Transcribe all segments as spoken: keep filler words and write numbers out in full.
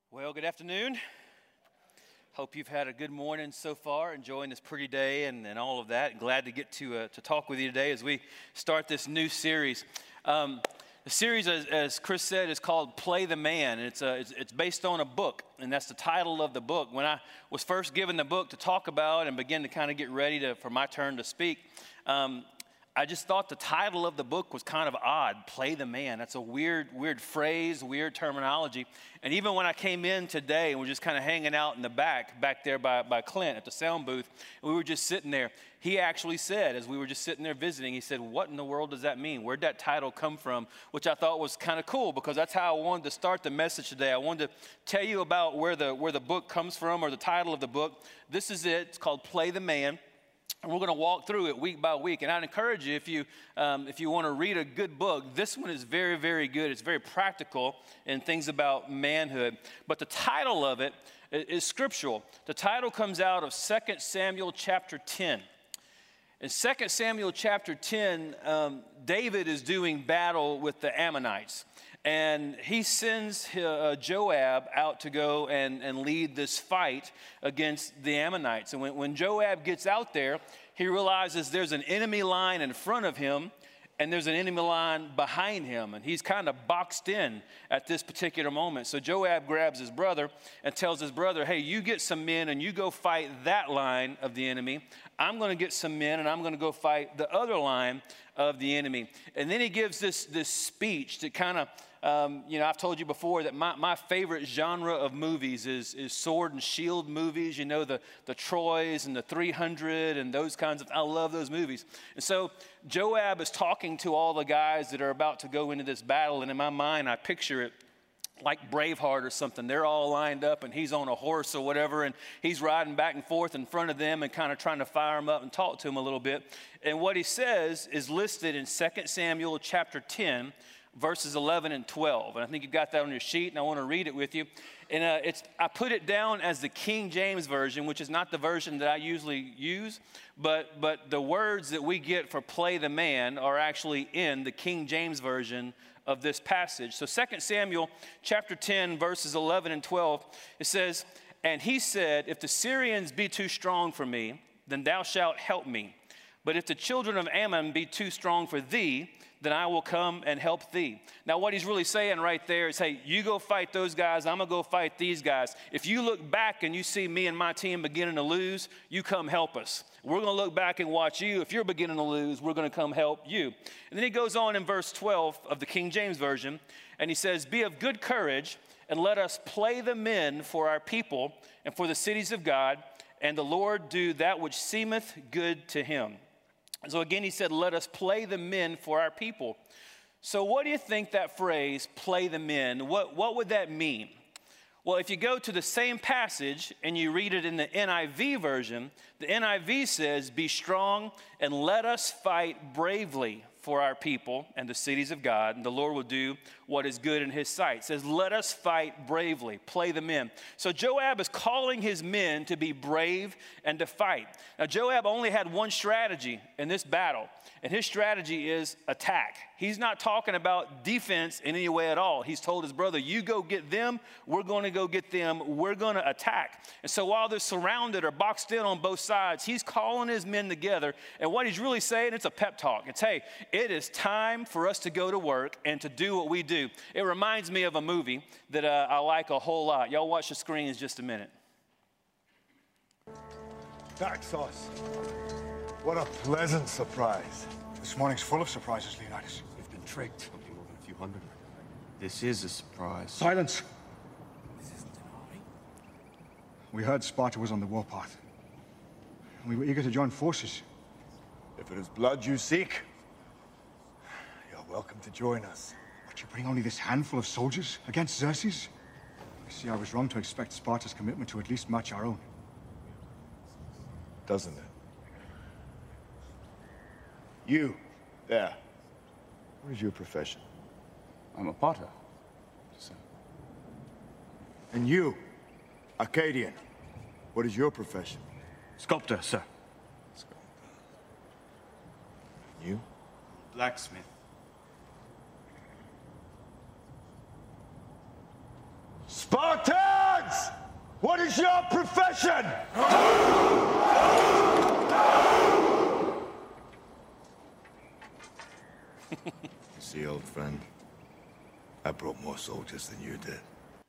Well, good afternoon. Hope you've had a good morning so far, enjoying this pretty day and, and all of that. Glad to get to uh, to talk with you today as we start this new series. Um, the series, as, as Chris said, is called Play the Man. It's, a, it's, it's based on a book, and that's the title of the book. When I was first given the book to talk about and begin to kind of get ready to, for my turn to speak, um, I just thought the title of the book was kind of odd, Play the Man. That's a weird, weird phrase, weird terminology. And even when I came in today and we're just kind of hanging out in the back, back there by, by Clint at the sound booth, and we were just sitting there, he actually said, as we were just sitting there visiting, he said, what in the world does that mean? Where'd that title come from? Which I thought was kind of cool because that's how I wanted to start the message today. I wanted to tell you about where the, where the book comes from or the title of the book. This is it. It's called Play the Man. And we're going to walk through it week by week. And I'd encourage you, if you um, if you want to read a good book, this one is very, very good. It's very practical in things about manhood. But the title of it is scriptural. The title comes out of Second Samuel chapter ten. In Second Samuel chapter ten, um, David is doing battle with the Ammonites. And he sends uh, Joab out to go and, and lead this fight against the Ammonites. And when, when Joab gets out there, he realizes there's an enemy line in front of him and there's an enemy line behind him. And he's kind of boxed in at this particular moment. So Joab grabs his brother and tells his brother, hey, you get some men and you go fight that line of the enemy. I'm going to get some men and I'm going to go fight the other line of the enemy. And then he gives this, this speech that kind of, Um, you know, I've told you before that my, my favorite genre of movies is, is sword and shield movies. You know, the, the Troys and the three hundred and those kinds of, I love those movies. And so Joab is talking to all the guys that are about to go into this battle. And in my mind, I picture it like Braveheart or something. They're all lined up and he's on a horse or whatever. And he's riding back and forth in front of them and kind of trying to fire them up and talk to them a little bit. And what he says is listed in Second Samuel chapter ten, verses eleven and twelve. And I think you've got that on your sheet, and I want to read it with you. And uh, it's I put it down as the King James Version, which is not the version that I usually use, but, but the words that we get for play the man are actually in the King James Version of this passage. So Second Samuel chapter ten, verses eleven and twelve, it says, and he said, if the Syrians be too strong for me, then thou shalt help me. But if the children of Ammon be too strong for thee, then I will come and help thee. Now, what he's really saying right there is, hey, you go fight those guys, I'm going to go fight these guys. If you look back and you see me and my team beginning to lose, you come help us. We're going to look back and watch you. If you're beginning to lose, we're going to come help you. And then he goes on in verse twelve of the King James Version, and he says, be of good courage, and let us play the men for our people and for the cities of God, and the Lord do that which seemeth good to him. So again, he said, let us play the men for our people. So what do you think that phrase, play the men, what, what would that mean? Well, if you go to the same passage and you read it in the N I V version, the N I V says, be strong and let us fight bravely for our people and the cities of God, and the Lord will do what is good in his sight. It says, let us fight bravely, play the men. So Joab is calling his men to be brave and to fight. Now, Joab only had one strategy in this battle, and his strategy is attack. He's not talking about defense in any way at all. He's told his brother, you go get them, we're going to go get them, we're going to attack. And so while they're surrounded or boxed in on both sides, he's calling his men together, and what he's really saying, it's a pep talk. It's, hey, it is time for us to go to work and to do what we do. It reminds me of a movie that uh, I like a whole lot. Y'all watch the screens just a minute. Dark sauce. What a pleasant surprise. This morning's full of surprises, Leonidas. We've been tricked. Something more than a few hundred. This is a surprise. Silence. This isn't an army. We heard Sparta was on the warpath. We were eager to join forces. If it is blood you seek, you're welcome to join us. But you bring only this handful of soldiers against Xerxes? You see, I was wrong to expect Sparta's commitment to at least match our own. Doesn't it? You, there. What is your profession? I'm a potter, sir. And you, Arcadian, what is your profession? Sculptor, sir. You? Blacksmith. Sparta! What is your profession? See, old friend, I brought more soldiers than you did.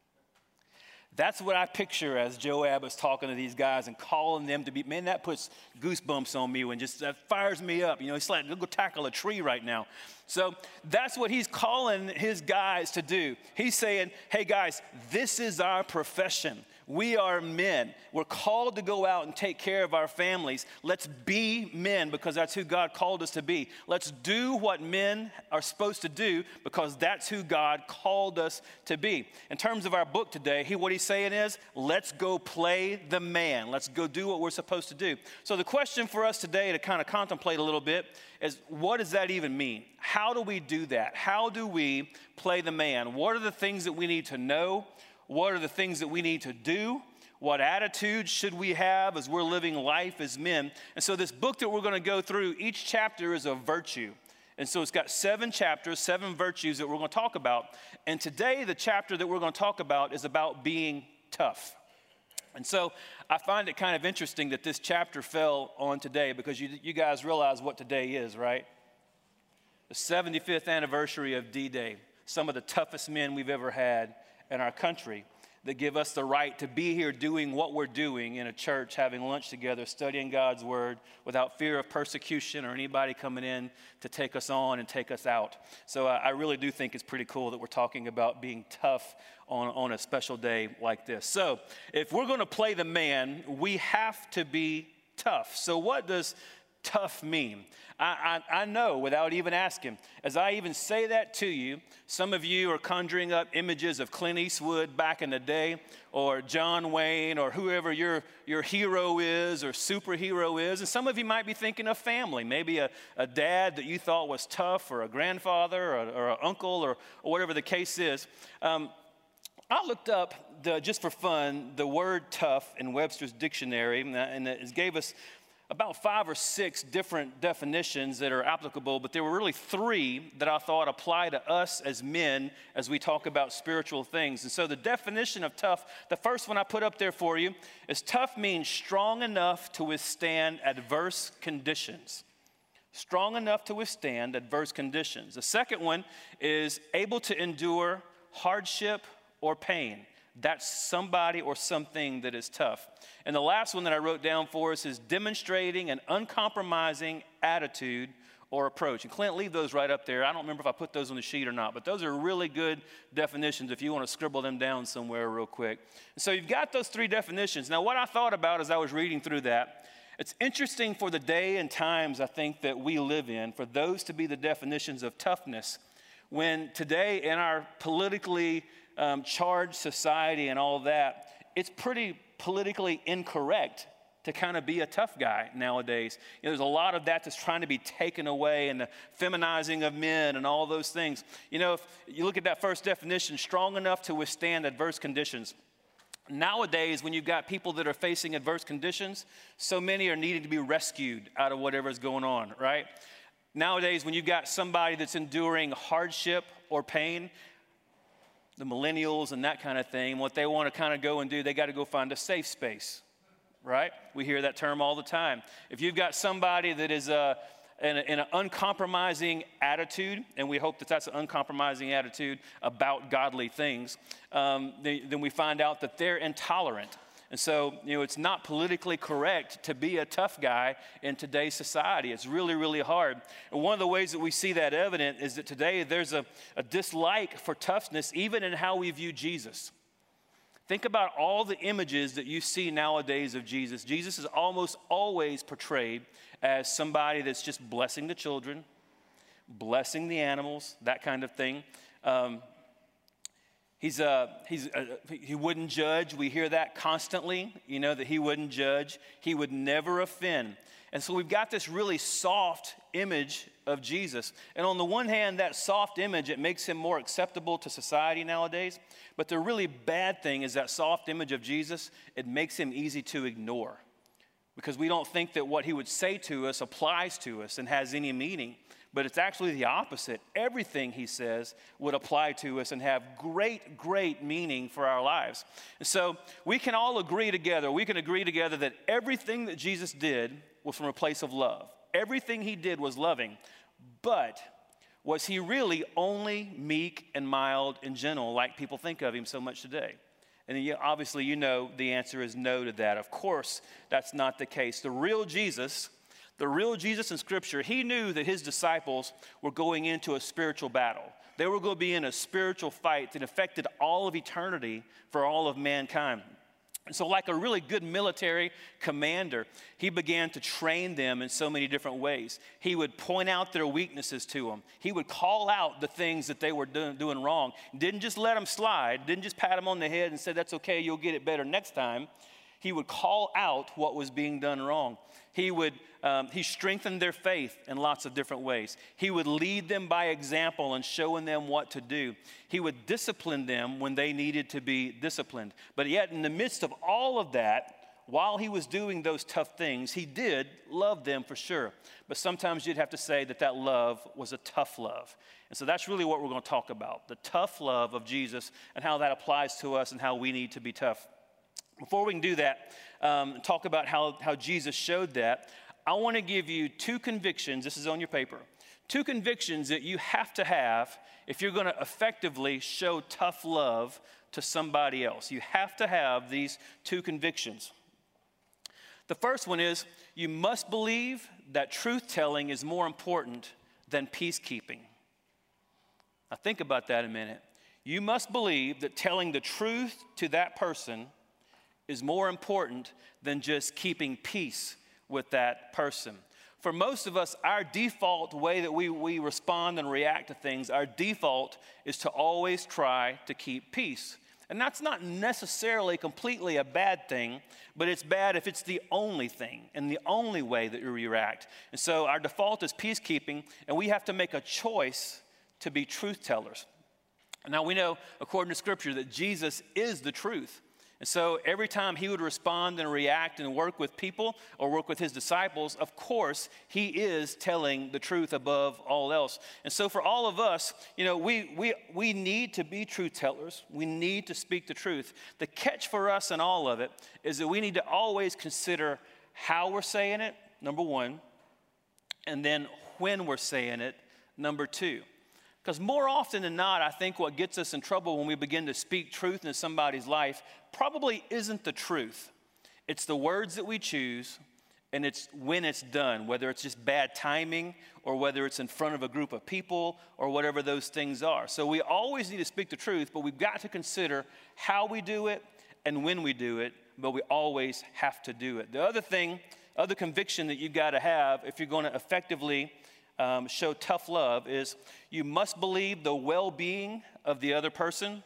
That's what I picture as Joab is talking to these guys and calling them to be, man, that puts goosebumps on me and just that fires me up. You know, it's like, go tackle a tree right now. So that's what he's calling his guys to do. He's saying, hey guys, this is our profession. We are men. We're called to go out and take care of our families. Let's be men because that's who God called us to be. Let's do what men are supposed to do because that's who God called us to be. In terms of our book today, he, what he's saying is, let's go play the man. Let's go do what we're supposed to do. So the question for us today to kind of contemplate a little bit is, what does that even mean? How do we do that? How do we play the man? What are the things that we need to know? What are the things that we need to do? What attitude should we have as we're living life as men? And so this book that we're going to go through, each chapter is a virtue. And so it's got seven chapters, seven virtues that we're going to talk about. And today the chapter that we're going to talk about is about being tough. And so I find it kind of interesting that this chapter fell on today because you, you guys realize what today is, right? The seventy-fifth anniversary of D-Day. Some of the toughest men we've ever had in our country that give us the right to be here doing what we're doing in a church, having lunch together, studying God's word without fear of persecution or anybody coming in to take us on and take us out. So uh, I really do think it's pretty cool that we're talking about being tough on, on a special day like this. So if we're going to play the man, we have to be tough. So what does tough mean? I, I, I know without even asking. As I even say that to you, some of you are conjuring up images of Clint Eastwood back in the day, or John Wayne, or whoever your, your hero is or superhero is. And some of you might be thinking of family, maybe a, a dad that you thought was tough, or a grandfather, or, or an uncle, or, or whatever the case is. Um, I looked up, the, just for fun, the word tough in Webster's dictionary, and it gave us about five or six different definitions that are applicable, but there were really three that I thought apply to us as men as we talk about spiritual things. And so the definition of tough, the first one I put up there for you, is tough means strong enough to withstand adverse conditions. Strong enough to withstand adverse conditions. The second one is able to endure hardship or pain. That's somebody or something that is tough. And the last one that I wrote down for us is demonstrating an uncompromising attitude or approach. And Clint, leave those right up there. I don't remember if I put those on the sheet or not, but those are really good definitions if you want to scribble them down somewhere real quick. So you've got those three definitions. Now, what I thought about as I was reading through that, it's interesting for the day and times I think that we live in, for those to be the definitions of toughness, when today in our politically Um, charged society and all that, it's pretty politically incorrect to kind of be a tough guy nowadays. You know, there's a lot of that that's trying to be taken away, and the feminizing of men and all those things. You know, if you look at that first definition, strong enough to withstand adverse conditions. Nowadays, when you've got people that are facing adverse conditions, so many are needing to be rescued out of whatever's going on, right? Nowadays, when you've got somebody that's enduring hardship or pain, the millennials and that kind of thing, what they want to kind of go and do, they got to go find a safe space, right? We hear that term all the time. If you've got somebody that is uh, in, a, in an uncompromising attitude, and we hope that that's an uncompromising attitude about godly things, um, they, then we find out that they're intolerant. And so, you know, it's not politically correct to be a tough guy in today's society. It's really, really hard. And one of the ways that we see that evident is that today there's a, a dislike for toughness even in how we view Jesus. Think about all the images that you see nowadays of Jesus. Jesus is almost always portrayed as somebody that's just blessing the children, blessing the animals, that kind of thing. Um, He's, uh, he's, uh, he wouldn't judge. We hear that constantly, you know, that he wouldn't judge. He would never offend. And so we've got this really soft image of Jesus. And on the one hand, that soft image, it makes him more acceptable to society nowadays. But the really bad thing is that soft image of Jesus, it makes him easy to ignore. Because we don't think that what he would say to us applies to us and has any meaning. but it's actually the opposite. Everything he says would apply to us and have great, great meaning for our lives. And so we can all agree together, we can agree together that everything that Jesus did was from a place of love. Everything he did was loving, but was he really only meek and mild and gentle like people think of him so much today? And you, obviously you know the answer is no to that. Of course, that's not the case. The real Jesus, the real Jesus in Scripture, he knew that his disciples were going into a spiritual battle. They were going to be in a spiritual fight that affected all of eternity for all of mankind. And so like a really good military commander, he began to train them in so many different ways. He would point out their weaknesses to them. He would call out the things that they were doing, doing wrong. Didn't just let them slide, didn't just pat them on the head and say, that's okay, you'll get it better next time. He would call out what was being done wrong. He would, um, he strengthened their faith in lots of different ways. He would lead them by example and showing them what to do. He would discipline them when they needed to be disciplined. But yet in the midst of all of that, while he was doing those tough things, he did love them for sure. But sometimes you'd have to say that that love was a tough love. And so that's really what we're going to talk about, the tough love of Jesus and how that applies to us and how we need to be tough. Before we can do that, um, talk about how, how Jesus showed that, I want to give you two convictions. This is on your paper. Two convictions that you have to have if you're going to effectively show tough love to somebody else. You have to have these two convictions. The first one is you must believe that truth-telling is more important than peacekeeping. Now think about that a minute. You must believe that telling the truth to that person is more important than just keeping peace with that person. For most of us, our default way that we, we respond and react to things, our default is to always try to keep peace. And that's not necessarily completely a bad thing, but it's bad if it's the only thing and the only way that we react. And so our default is peacekeeping, and we have to make a choice to be truth tellers. Now we know, according to Scripture, that Jesus is the truth. And so every time he would respond and react and work with people or work with his disciples, of course, he is telling the truth above all else. And so for all of us, you know, we, we, we need to be truth tellers. We need to speak the truth. The catch for us in all of it is that we need to always consider how we're saying it, number one, and then when we're saying it, number two. Because more often than not, I think what gets us in trouble when we begin to speak truth into somebody's life probably isn't the truth. It's the words that we choose, and it's when it's done, whether it's just bad timing or whether it's in front of a group of people or whatever those things are. So we always need to speak the truth, but we've got to consider how we do it and when we do it, but we always have to do it. The other thing, other conviction that you've got to have if you're going to effectively Um, show tough love is you must believe the well-being of the other person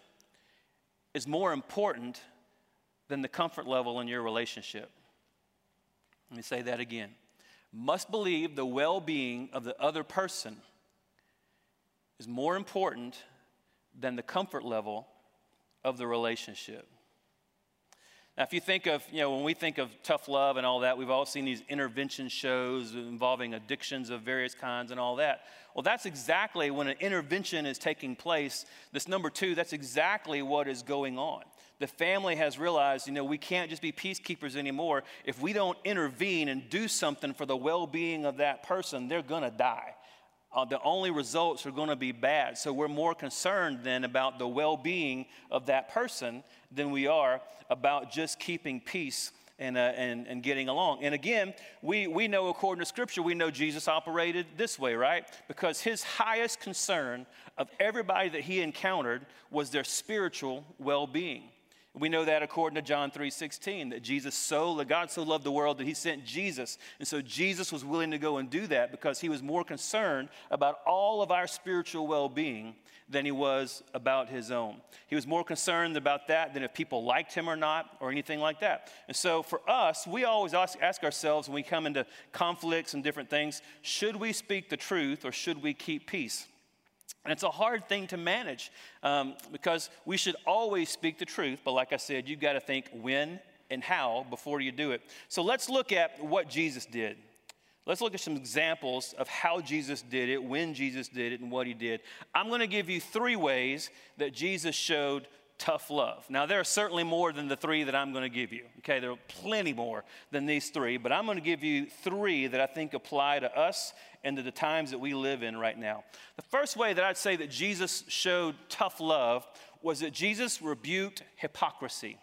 is more important than the comfort level in your relationship. Let me say that again. Must believe the well-being of the other person is more important than the comfort level of the relationship. Now, if you think of, you know, when we think of tough love and all that, we've all seen these intervention shows involving addictions of various kinds and all that. Well, that's exactly when an intervention is taking place. This number two, that's exactly what is going on. The family has realized, you know, we can't just be peacekeepers anymore. If we don't intervene and do something for the well-being of that person, they're going to die. Uh, the only results are going to be bad. So we're more concerned then about the well-being of that person than we are about just keeping peace and, uh, and, and getting along. And again, we, we know according to Scripture, we know Jesus operated this way, right? Because his highest concern of everybody that he encountered was their spiritual well-being. We know that according to John three sixteen, that Jesus so, that God so loved the world that he sent Jesus. And so Jesus was willing to go and do that because he was more concerned about all of our spiritual well-being than he was about his own. He was more concerned about that than if people liked him or not or anything like that. And so for us, we always ask, ask ourselves when we come into conflicts and different things, should we speak the truth or should we keep peace? And it's a hard thing to manage um, because we should always speak the truth. But like I said, you've got to think when and how before you do it. So let's look at what Jesus did. Let's look at some examples of how Jesus did it, when Jesus did it, and what he did. I'm going to give you three ways that Jesus showed tough love. Now, there are certainly more than the three that I'm going to give you. Okay, there are plenty more than these three, but I'm going to give you three that I think apply to us and to the times that we live in right now. The first way that I'd say that Jesus showed tough love was that Jesus rebuked hypocrisy.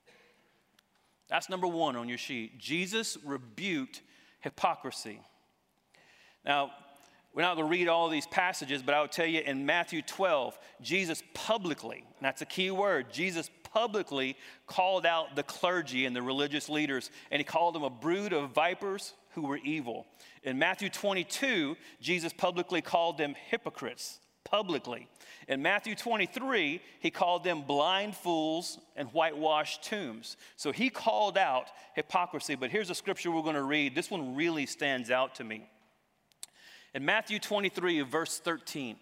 That's number one on your sheet. Jesus rebuked hypocrisy. Now, we're not going to read all these passages, but I will tell you in Matthew twelve, Jesus publicly, and that's a key word, Jesus publicly called out the clergy and the religious leaders, and he called them a brood of vipers who were evil. In Matthew twenty-two, Jesus publicly called them hypocrites, publicly. In Matthew twenty-three, he called them blind fools and whitewashed tombs. So he called out hypocrisy, but here's a scripture we're going to read. This one really stands out to me. In Matthew twenty-three, verse thirteen,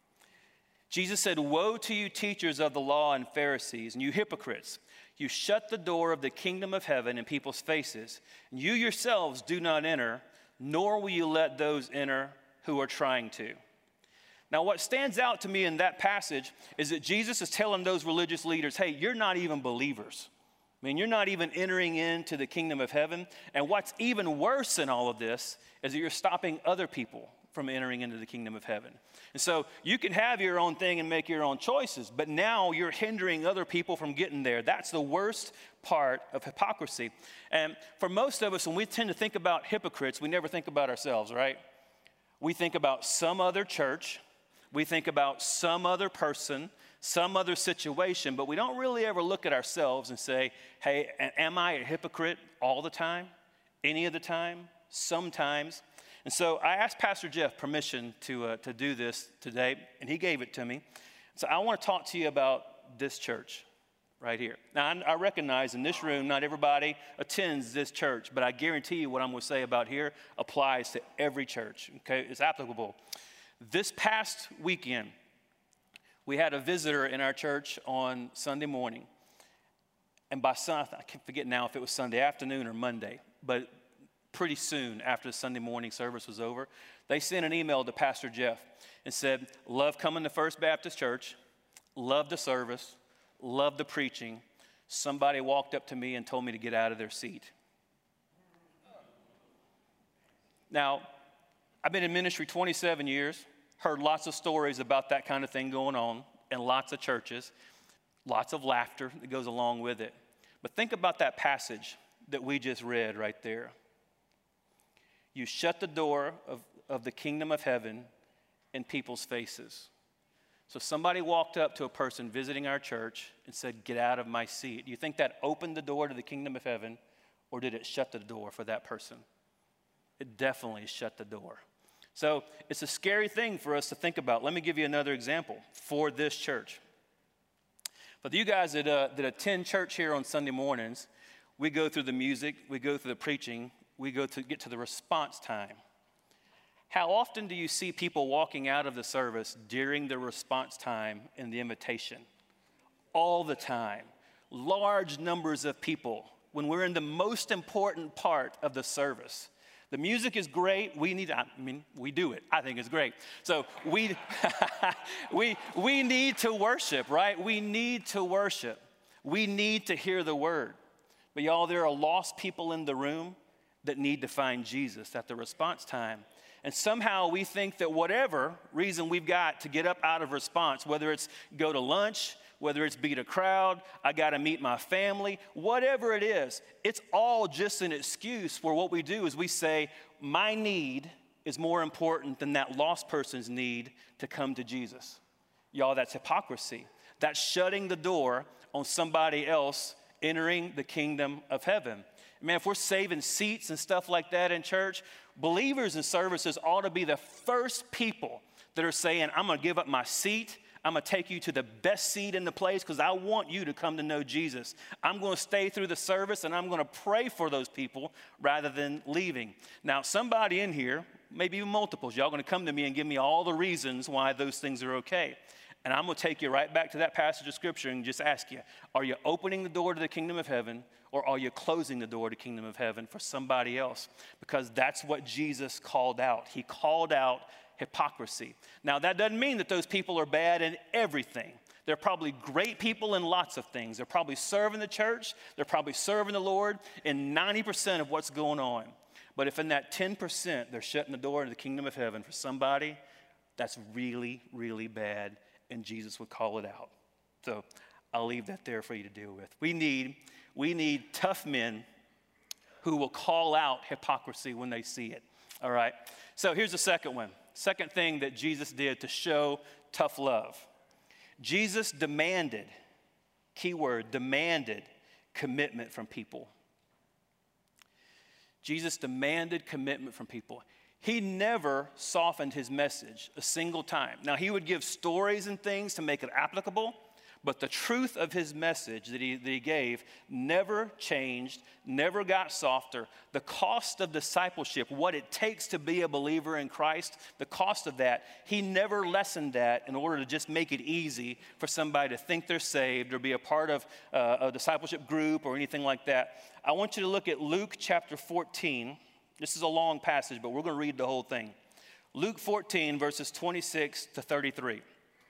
Jesus said, "Woe to you, teachers of the law and Pharisees, and you hypocrites! You shut the door of the kingdom of heaven in people's faces, and you yourselves do not enter, nor will you let those enter who are trying to." Now, what stands out to me in that passage is that Jesus is telling those religious leaders, hey, you're not even believers. I mean, you're not even entering into the kingdom of heaven. And what's even worse in all of this is that you're stopping other people from entering into the kingdom of heaven. And so you can have your own thing and make your own choices, but now you're hindering other people from getting there. That's the worst part of hypocrisy. And for most of us, when we tend to think about hypocrites, we never think about ourselves, right? We think about some other church. We think about some other person, some other situation, but we don't really ever look at ourselves and say, hey, am I a hypocrite all the time? Any of the time? Sometimes? And so I asked Pastor Jeff permission to, uh, to do this today, and he gave it to me. So I want to talk to you about this church right here. Now, I, I recognize in this room, not everybody attends this church, but I guarantee you what I'm going to say about here applies to every church, okay? It's applicable. This past weekend, we had a visitor in our church on Sunday morning. And by Sunday, I can't forget now if it was Sunday afternoon or Monday, but pretty soon after the Sunday morning service was over, they sent an email to Pastor Jeff and said, love coming to First Baptist Church, love the service, love the preaching. Somebody walked up to me and told me to get out of their seat. Now, I've been in ministry twenty-seven years, heard lots of stories about that kind of thing going on in lots of churches, lots of laughter that goes along with it. But think about that passage that we just read right there. You shut the door of, of the kingdom of heaven in people's faces. So somebody walked up to a person visiting our church and said, get out of my seat. Do you think that opened the door to the kingdom of heaven, or did it shut the door for that person? It definitely shut the door. So it's a scary thing for us to think about. Let me give you another example for this church. For you guys that, uh, that attend church here on Sunday mornings, we go through the music, we go through the preaching, we go to get to the response time. How often do you see people walking out of the service during the response time in the invitation? All the time. Large numbers of people when we're in the most important part of the service. The music is great. We need, I mean, we do it. I think it's great. So we, we, we need to worship, right? We need to worship. We need to hear the word. But y'all, there are lost people in the room that need to find Jesus at the response time. And somehow we think that whatever reason we've got to get up out of response, whether it's go to lunch, whether it's beat a crowd, I got to meet my family, whatever it is, it's all just an excuse for what we do is we say, my need is more important than that lost person's need to come to Jesus. Y'all, that's hypocrisy. That's shutting the door on somebody else entering the kingdom of heaven. Man, if we're saving seats and stuff like that in church, believers in services ought to be the first people that are saying, I'm going to give up my seat. I'm going to take you to the best seat in the place because I want you to come to know Jesus. I'm going to stay through the service and I'm going to pray for those people rather than leaving. Now, somebody in here, maybe even multiples, y'all going to come to me and give me all the reasons why those things are okay. And I'm going to take you right back to that passage of Scripture and just ask you, are you opening the door to the kingdom of heaven, or are you closing the door to the kingdom of heaven for somebody else? Because that's what Jesus called out. He called out hypocrisy. Now, that doesn't mean that those people are bad in everything. They're probably great people in lots of things. They're probably serving the church. They're probably serving the Lord in ninety percent of what's going on. But if in that ten percent they're shutting the door to the kingdom of heaven for somebody, that's really, really bad, and Jesus would call it out. So I'll leave that there for you to deal with. We need, we need tough men who will call out hypocrisy when they see it. All right? So here's the second one. Second thing that Jesus did to show tough love. Jesus demanded, keyword, demanded commitment from people. Jesus demanded commitment from people. He never softened his message a single time. Now, he would give stories and things to make it applicable, but the truth of his message that he, that he gave never changed, never got softer. The cost of discipleship, what it takes to be a believer in Christ, the cost of that, he never lessened that in order to just make it easy for somebody to think they're saved or be a part of uh, a discipleship group or anything like that. I want you to look at Luke chapter fourteen. This is a long passage, but we're going to read the whole thing. Luke fourteen, verses twenty-six to thirty-three.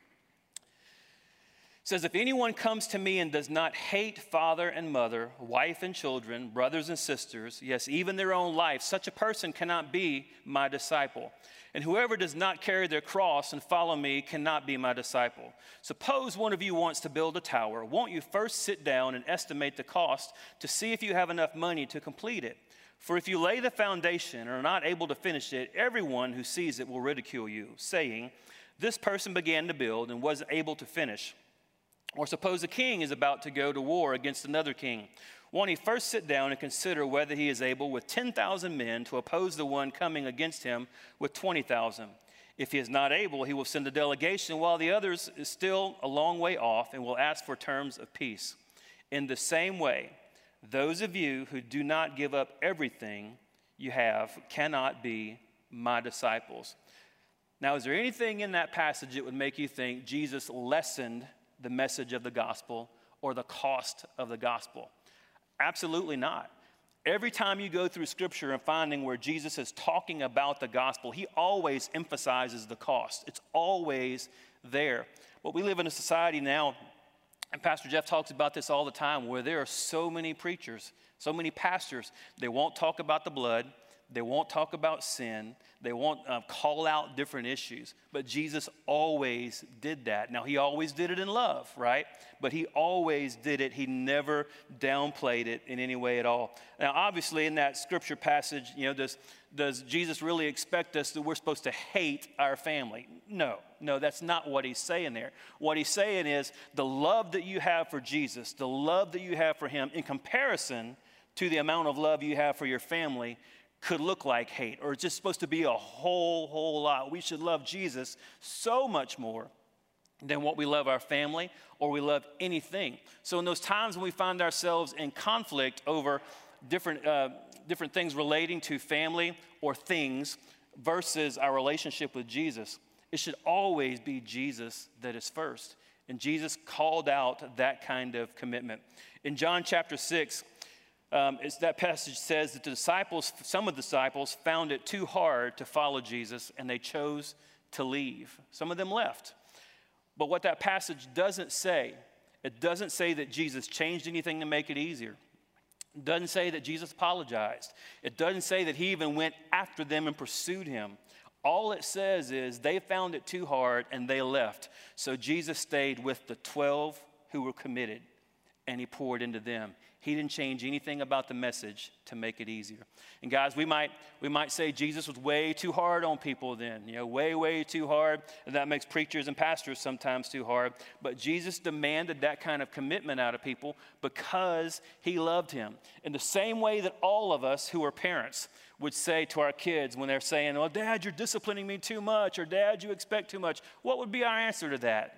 It says, if anyone comes to me and does not hate father and mother, wife and children, brothers and sisters, yes, even their own life, such a person cannot be my disciple. And whoever does not carry their cross and follow me cannot be my disciple. Suppose one of you wants to build a tower. Won't you first sit down and estimate the cost to see if you have enough money to complete it? For if you lay the foundation and are not able to finish it, everyone who sees it will ridicule you, saying, this person began to build and wasn't able to finish. Or suppose a king is about to go to war against another king. Won't he first sit down and consider whether he is able with ten thousand men to oppose the one coming against him with twenty thousand? If he is not able, he will send a delegation while the others is still a long way off and will ask for terms of peace. In the same way, those of you who do not give up everything you have cannot be my disciples. Now, is there anything in that passage that would make you think Jesus lessened the message of the gospel or the cost of the gospel? Absolutely not. Every time you go through Scripture and finding where Jesus is talking about the gospel, he always emphasizes the cost. It's always there. But we live in a society now, and Pastor Jeff talks about this all the time, where there are so many preachers, so many pastors, they won't talk about the blood, they won't talk about sin, they won't uh, call out different issues. But Jesus always did that. Now, he always did it in love, right? But he always did it. He never downplayed it in any way at all. Now, obviously, in that scripture passage, you know, does, does Jesus really expect us that we're supposed to hate our family? No, no, that's not what he's saying there. What he's saying is the love that you have for Jesus, the love that you have for him in comparison to the amount of love you have for your family could look like hate, or it's just supposed to be a whole, whole lot. We should love Jesus so much more than what we love our family or we love anything. So in those times when we find ourselves in conflict over different, uh, different things relating to family or things versus our relationship with Jesus, it should always be Jesus that is first. And Jesus called out that kind of commitment. In John chapter six, Um, it's that passage says that the disciples, some of the disciples found it too hard to follow Jesus and they chose to leave. Some of them left. But what that passage doesn't say, it doesn't say that Jesus changed anything to make it easier. It doesn't say that Jesus apologized. It doesn't say that he even went after them and pursued him. All it says is they found it too hard and they left. So Jesus stayed with the twelve who were committed and he poured into them. He didn't change anything about the message to make it easier. And guys, we might we might say Jesus was way too hard on people then, you know, way, way too hard. And that makes preachers and pastors sometimes too hard. But Jesus demanded that kind of commitment out of people because he loved him. In the same way that all of us who are parents would say to our kids when they're saying, well, Dad, you're disciplining me too much, or Dad, you expect too much. What would be our answer to that?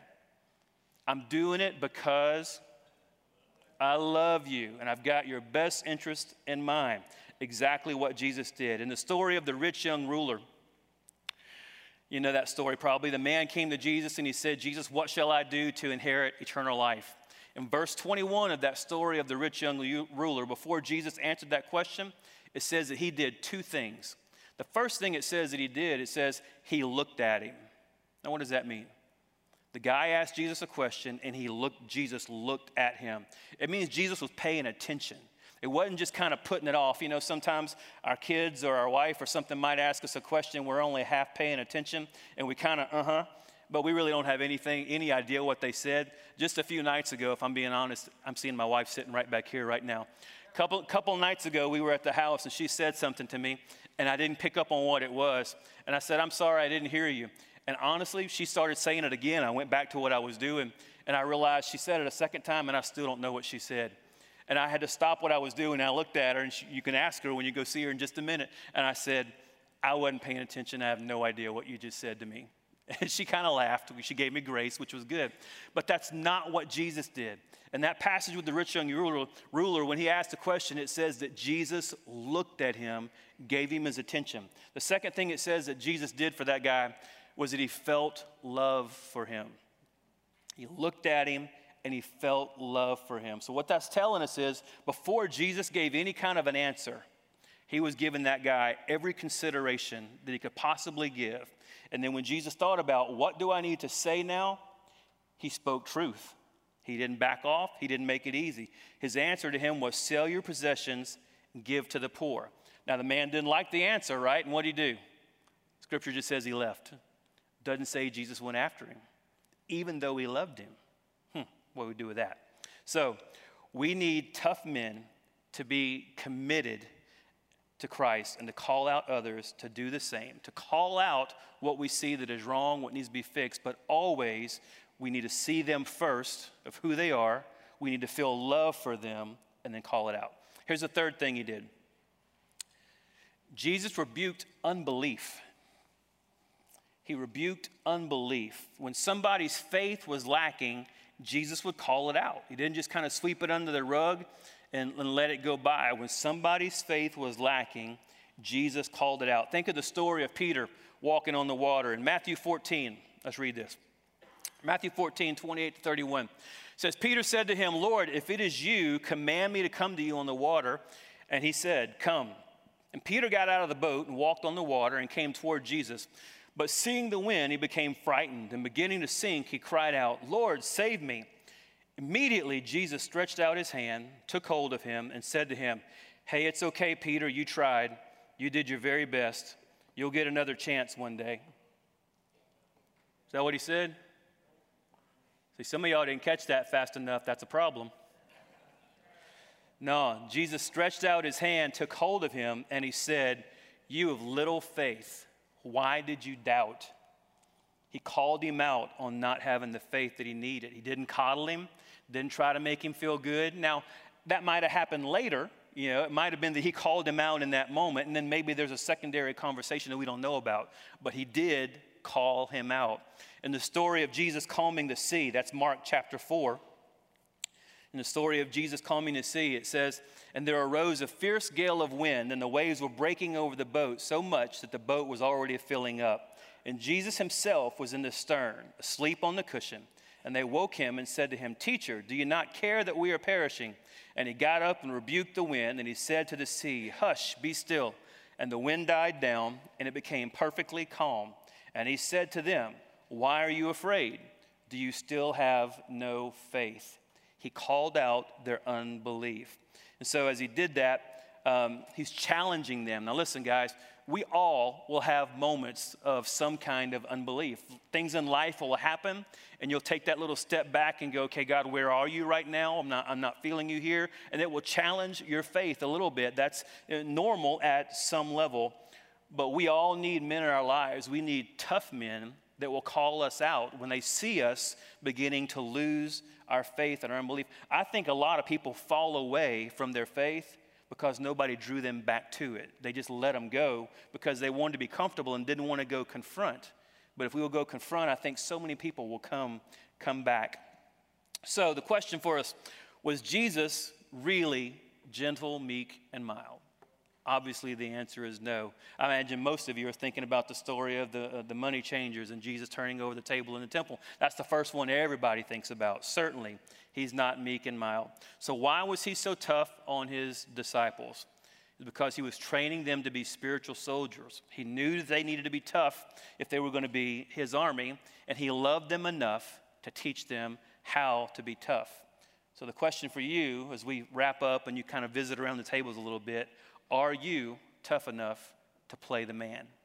I'm doing it because I love you, and I've got your best interest in mind. Exactly what Jesus did. In the story of the rich young ruler, You know that story probably. The man came to Jesus and he said, Jesus, what shall I do to inherit eternal life? In verse twenty-one of that story of the rich young ruler, before Jesus answered that question, it says that he did two things. The first thing it says that he did, it says he looked at him. Now what does that mean? The guy asked Jesus a question and he looked, Jesus looked at him. It means Jesus was paying attention. It wasn't just kind of putting it off. You know, sometimes our kids or our wife or something might ask us a question, we're only half paying attention, and we kind of, uh-huh, but we really don't have anything, any idea what they said. Just a few nights ago, if I'm being honest, I'm seeing my wife sitting right back here right now. Couple, couple nights ago, we were at the house, and she said something to me, and I didn't pick up on what it was. And I said, I'm sorry, I didn't hear you. And honestly, she started saying it again. I went back to what I was doing, and I realized she said it a second time, and I still don't know what she said. And I had to stop what I was doing. And I looked at her, and she, you can ask her when you go see her in just a minute. And I said, I wasn't paying attention. I have no idea what you just said to me. And she kind of laughed. She gave me grace, which was good. But that's not what Jesus did. And that passage with the rich young ruler, ruler, when he asked the question, it says that Jesus looked at him, gave him his attention. The second thing it says that Jesus did for that guy was that he felt love for him. He looked at him, and he felt love for him. So what that's telling us is, before Jesus gave any kind of an answer, he was giving that guy every consideration that he could possibly give. And then when Jesus thought about, what do I need to say now? He spoke truth. He didn't back off. He didn't make it easy. His answer to him was, sell your possessions and give to the poor. Now, the man didn't like the answer, right? And what did he do? Scripture just says he left. Doesn't say Jesus went after him, even though he loved him. What do we do with that? So we need tough men to be committed to Christ and to call out others to do the same, to call out what we see that is wrong, what needs to be fixed, but always we need to see them first of who they are. We need to feel love for them and then call it out. Here's the third thing he did. Jesus rebuked unbelief. He rebuked unbelief. When somebody's faith was lacking, Jesus would call it out. He didn't just kind of sweep it under the rug and, and let it go by. When somebody's faith was lacking, Jesus called it out. Think of the story of Peter walking on the water. In Matthew fourteen, let's read this. Matthew fourteen, twenty-eight to thirty-one. It says, Peter said to him, Lord, if it is you, command me to come to you on the water. And he said, come. And Peter got out of the boat and walked on the water and came toward Jesus. But seeing the wind, he became frightened, and beginning to sink, he cried out, Lord, save me. Immediately, Jesus stretched out his hand, took hold of him, and said to him, hey, it's okay, Peter, you tried. You did your very best. You'll get another chance one day. Is that what he said? See, some of y'all didn't catch that fast enough. That's a problem. No, Jesus stretched out his hand, took hold of him, and he said, you have little faith. Why did you doubt? He called him out on not having the faith that he needed. He didn't coddle him, didn't try to make him feel good. Now, that might have happened later. You know, it might have been that he called him out in that moment, and then maybe there's a secondary conversation that we don't know about. But he did call him out. In the story of Jesus calming the sea, that's Mark chapter four. In the story of Jesus calming the sea, it says, and there arose a fierce gale of wind, and the waves were breaking over the boat so much that the boat was already filling up. And Jesus himself was in the stern, asleep on the cushion. And they woke him and said to him, Teacher, do you not care that we are perishing? And he got up and rebuked the wind, and he said to the sea, Hush, be still. And the wind died down, and it became perfectly calm. And he said to them, Why are you afraid? Do you still have no faith? He called out their unbelief. And so as he did that, um, he's challenging them. Now listen, guys, we all will have moments of some kind of unbelief. Things in life will happen, and you'll take that little step back and go, okay, God, where are you right now? I'm not, I'm not feeling you here. And it will challenge your faith a little bit. That's normal at some level. But we all need men in our lives. We need tough men that will call us out when they see us beginning to lose our faith and our unbelief. I think a lot of people fall away from their faith because nobody drew them back to it. They just let them go because they wanted to be comfortable and didn't want to go confront. But if we will go confront, I think so many people will come, come back. So the question for us, was Jesus really gentle, meek, and mild? Obviously, the answer is no. I imagine most of you are thinking about the story of the, uh, the money changers and Jesus turning over the table in the temple. That's the first one everybody thinks about. Certainly, he's not meek and mild. So why was he so tough on his disciples? It's because he was training them to be spiritual soldiers. He knew that they needed to be tough if they were going to be his army, and he loved them enough to teach them how to be tough. So the question for you as we wrap up and you kind of visit around the tables a little bit, are you tough enough to play the man?